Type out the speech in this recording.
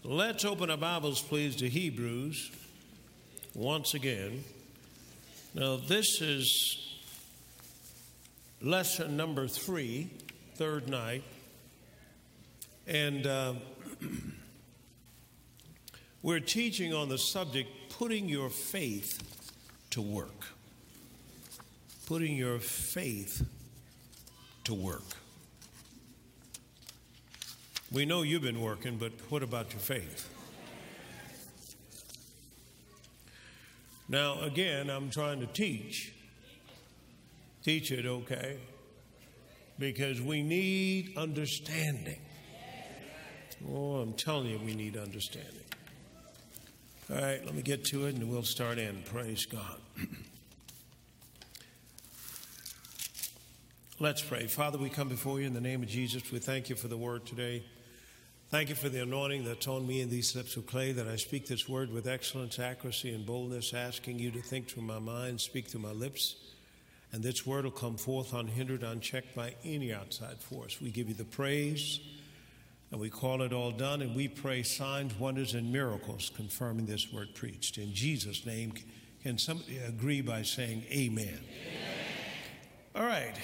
Let's open our Bibles, please, to Hebrews once again. Now, this is lesson number 3, third night. And we're teaching on the subject, putting your faith to work. Putting your faith to work. We know you've been working, but what about your faith? Now, again, I'm trying to teach it, okay? Because we need understanding. Oh, I'm telling you, we need understanding. All right, let me get to it and we'll start in. Praise God. Let's pray. Father, we come before you in the name of Jesus. We thank you for the word today. Thank you for the anointing that's on me in these lips of clay, that I speak this word with excellence, accuracy, and boldness, asking you to think through my mind, speak through my lips, and this word will come forth unhindered, unchecked by any outside force. We give you the praise, and we call it all done, and we pray signs, wonders, and miracles confirming this word preached. In Jesus' name, can somebody agree by saying amen? Amen. All right,